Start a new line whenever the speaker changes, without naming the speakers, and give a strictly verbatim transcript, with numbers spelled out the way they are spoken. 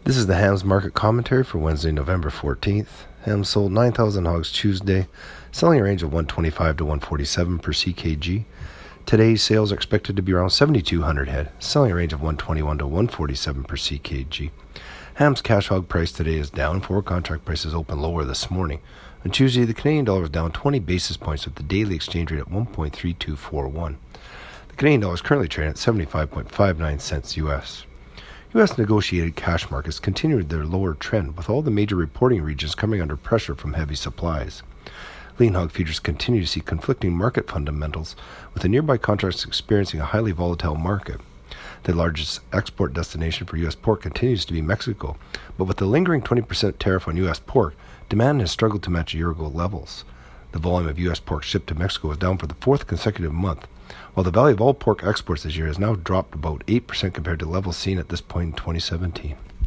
This is the hams market commentary for Wednesday, November fourteenth. Hams sold nine thousand hogs Tuesday, selling a range of one twenty-five to one forty-seven per C K G. Today's sales are expected to be around seventy-two hundred head, selling a range of one twenty-one to one forty-seven per C K G. Hams cash hog price today is down. Forward contract prices open lower this morning. On Tuesday, the Canadian dollar is down twenty basis points with the daily exchange rate at one point three two four one. The Canadian dollar is currently trading at seventy-five point five nine cents U S. U S negotiated cash markets continued their lower trend, with all the major reporting regions coming under pressure from heavy supplies. Lean hog futures continue to see conflicting market fundamentals, with the nearby contracts experiencing a highly volatile market. The largest export destination for U S pork continues to be Mexico, but with the lingering twenty percent tariff on U S pork, demand has struggled to match year-ago levels. The volume of U S pork shipped to Mexico was down for the fourth consecutive month, while the value of all pork exports this year has now dropped about eight percent compared to levels seen at this point in twenty seventeen.